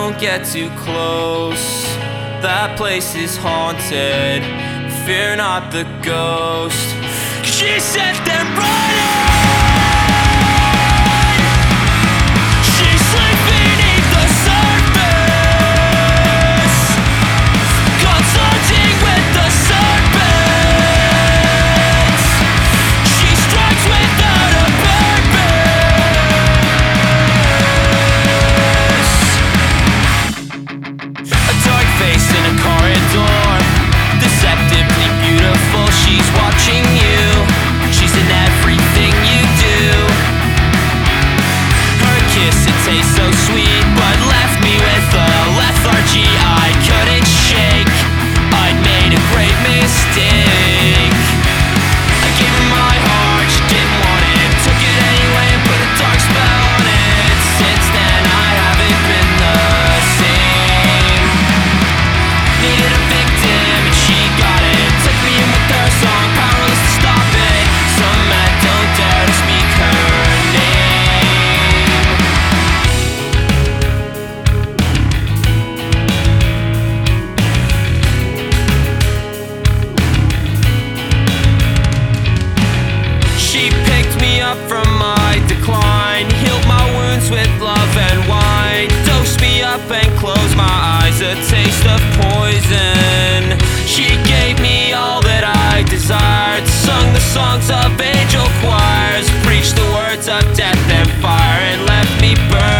don't get too close. That place is haunted. Fear not the ghost. She set them running. She slipped beneath the surface, consulting with the serpents. She strikes without a purpose. A dark face in a corridor, deceptively beautiful. She's watching you. She's in everything you do. Her kiss, it tastes so sweet, but left me with a lethargy I couldn't shake. I'd made a great mistake. I gave her my heart, she didn't want it. Took it anyway and put a dark spell on it. Since then I haven't been the same. Needed a victim and she got it. Took me in with her song, powerless to stop it. Some men don't dare to speak her name. She picked me up from my decline, healed my wounds with love and wine, dosed me up and closed my eyes, a taste of poison. She gave me all that I desired, sung the songs of angel choirs, preached the words of death and fire, and left me burned.